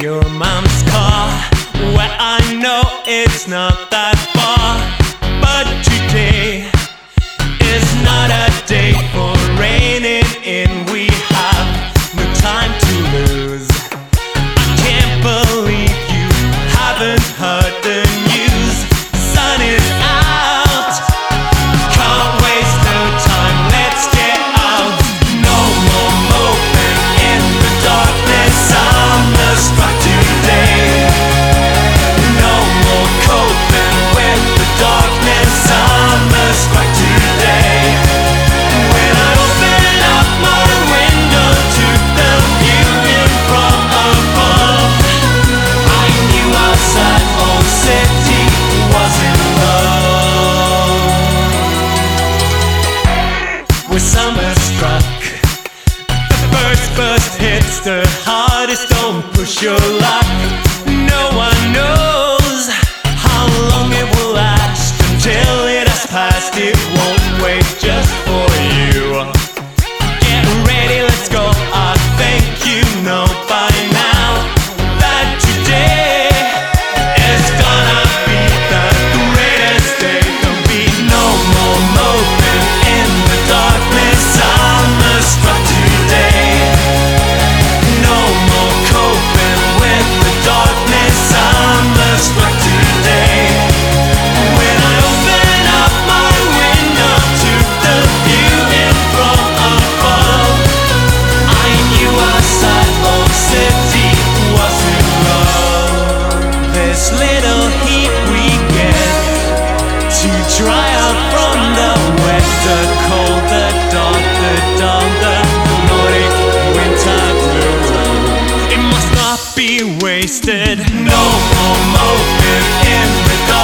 your mom's car, where I know it's not that far. But today is not a day for reining in. We have no time to lose. I can't believe you haven't heard the news. Sun is out, can't waste no time, let's get out. No more moping in the darkness, summer struck today. No more coping with the darkness, summer struck today. When I open up my window to the view in from above, I knew outside Old City was in love. When summer struck, the first burst hits the hardest. Don't push your luck. No one knows how long it will last. Until it has passed, it won't wait just for you. Get ready, let's go. I think you know by now that today is gonna be the greatest day. There'll be no more moping in the darkness, summer struck today. No more coping with the darkness, summer struck today. When I open up my window to the view in from above, I knew outside Old City was in love. This little heat we get to dry out from the wet, the cold, the dark, the dull, the Nordic winter blue. It must not be wasted. No more moping in the dark.